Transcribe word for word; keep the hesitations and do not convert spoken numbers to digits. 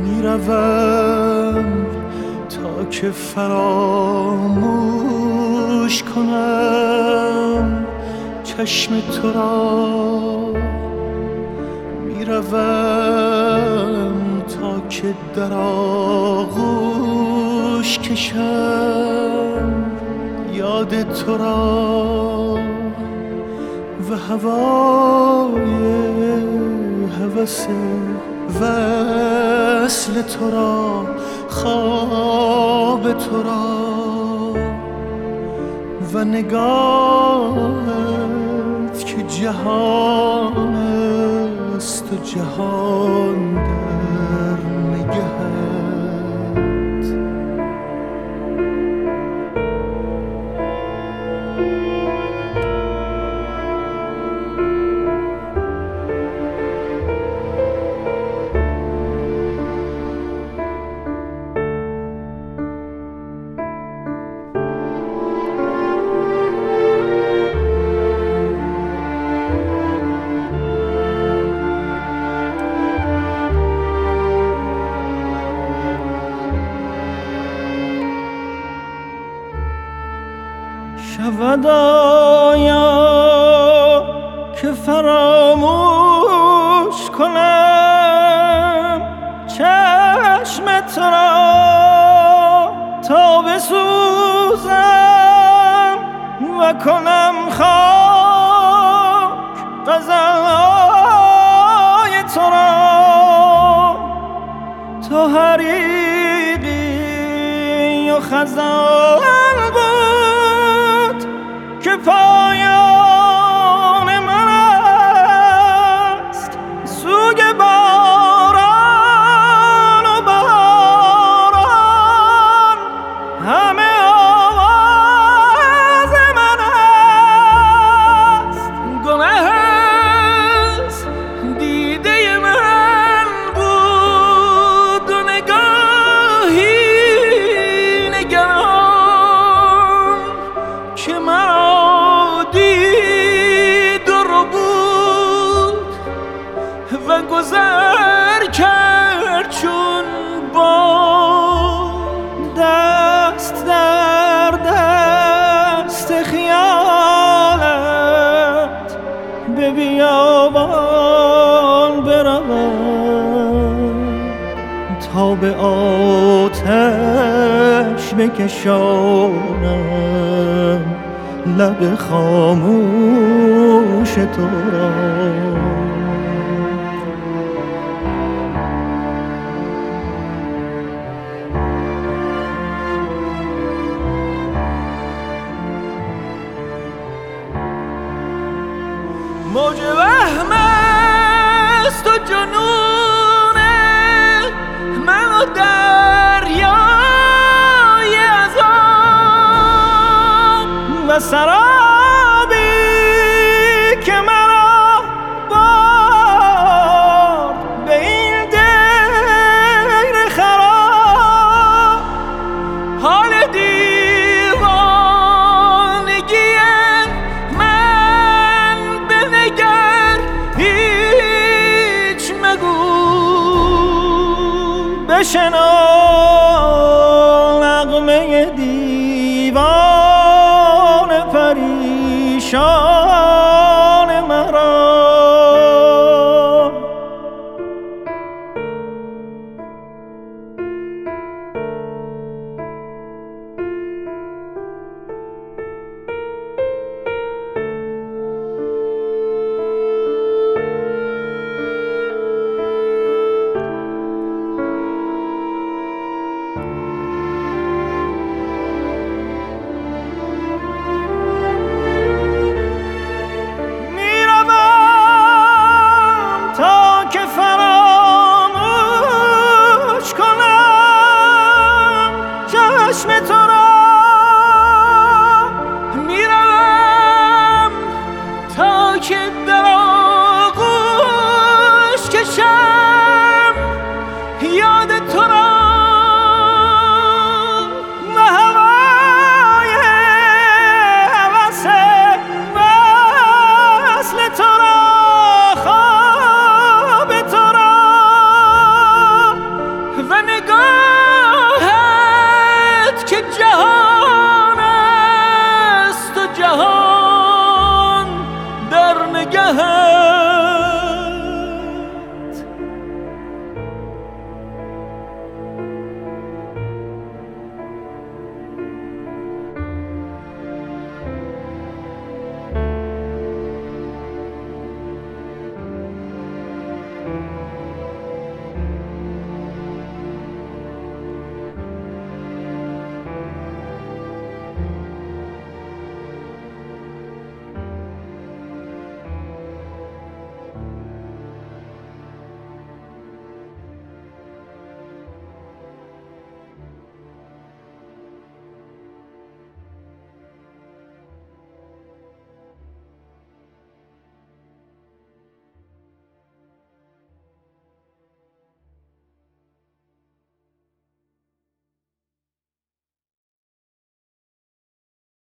میروم تا که فراموش کنم چشم تو را، میروم تا که در آغوش کشم یاد تو را و هوای هوس وصل تو را، خواب تو را و نگاهت که جهان است و جهان در نگهت. شود آیا که فراموش کنم چشم تو را تا بسوزم و کنم خاک غزلهای تو را، تو حریقی و خزان که پایان من است، سوگ باران و بهاران همه آواز من است. گناه است دیده من بود و نگاهی نگران که مرا و گذر کرد چون با دست در دست خیالت به بیابان بروم تا به آتش بکشانم لب خاموش تو را. موج وهم است و جنون من و دریای عذاب و سرابی که مرا برد به این دیر خراب. حال دیوانگی بشنو نغمه دیوان پریشان